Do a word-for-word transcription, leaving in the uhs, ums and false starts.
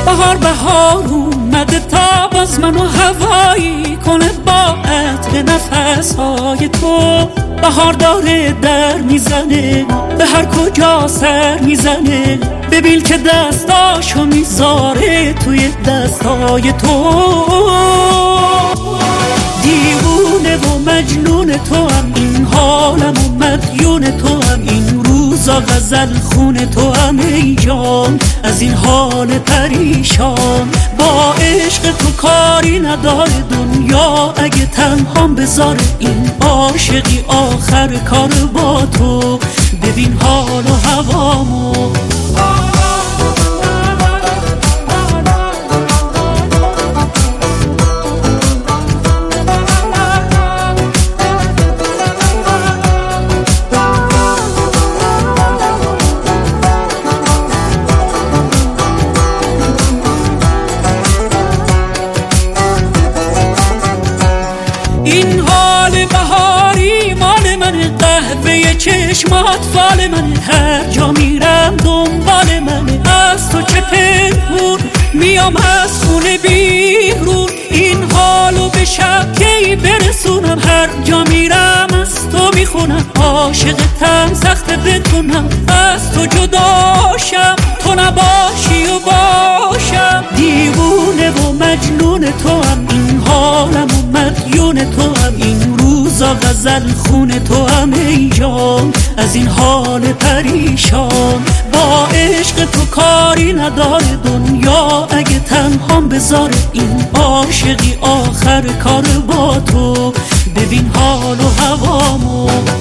بهار بهار اومده تا باز منو هوایی کنه با عطر نفسهای تو. بهار داره در میزنه به هر کجا سر میزنه، ببین که دستاشو میذاره توی دستای تو. دیوونه و مجنون تو هم این حالم و مدیون تو هم این روزا غزل خون تو هم ای جان از این حال پریشان. با عشق تو کاری نداره دنیا اگه تنهام بذاره این عاشقی آخر کار با تو. ببین حال و هوامو این حال بهاری مال من، قهوه چشمات فال من، هر جا میرم دنبال من. از تو چه پنهون میام از خونه بیرون، این حالو به شب کی برسونم. هر جا میرم از تو میخونم، عاشقتم سخت بتونم از تو جداشم، تو نباشی و باشم. دیوونه و مجنون تو هم این حالم و مدیون تو هم این روزا غزل خون تو هم ای جان از این حال پریشان. با عشق تو کاری نداره دنیا اگه تنهام بذاره این عاشقی آخر کار با تو. ببین حال و هوامو